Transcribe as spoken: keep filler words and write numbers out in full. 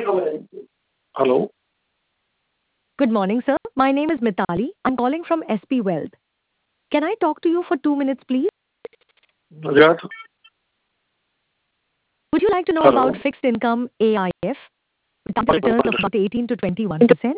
Hello. Good morning, sir. My name is Mitali. I'm calling from S P Wealth. Can I talk to you for two minutes, please? Yeah. Would you like to know about Hello. fixed income A I F with target returns of about eighteen to twenty-one percent?